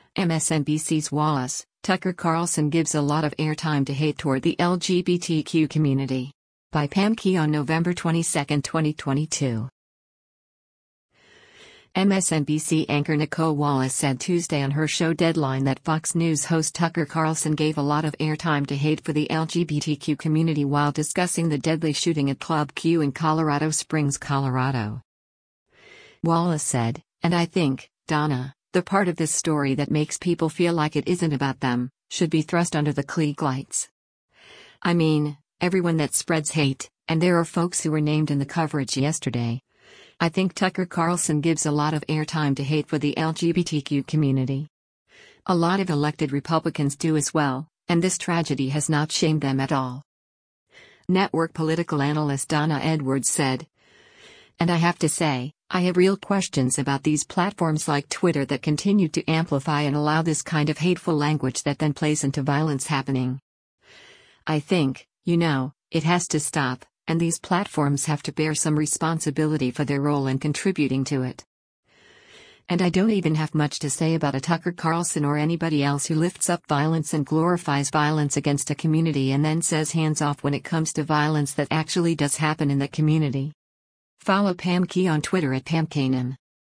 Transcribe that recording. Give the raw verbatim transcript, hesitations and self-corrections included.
M S N B C's Wallace, Tucker Carlson gives a lot of airtime to hate toward the L G B T Q community. By Pam Key on November twenty-second, twenty twenty-two. M S N B C anchor Nicolle Wallace said Tuesday on her show Deadline that Fox News host Tucker Carlson gave a lot of airtime to hate for the L G B T Q community while discussing the deadly shooting at Club Q in Colorado Springs, Colorado. Wallace said, "And I think, Donna, the part of this story that makes people feel like it isn't about them, should be thrust under the Klieg lights. I mean, everyone that spreads hate, and there are folks who were named in the coverage yesterday. I think Tucker Carlson gives a lot of airtime to hate for the L G B T Q community. A lot of elected Republicans do as well, and this tragedy has not shamed them at all." Network political analyst Donna Edwards said, "And I have to say, I have real questions about these platforms like Twitter that continue to amplify and allow this kind of hateful language that then plays into violence happening. I think, you know, it has to stop, and these platforms have to bear some responsibility for their role in contributing to it. And I don't even have much to say about a Tucker Carlson or anybody else who lifts up violence and glorifies violence against a community and then says hands off when it comes to violence that actually does happen in that community." Follow Pam Key on Twitter at Pam Kanem.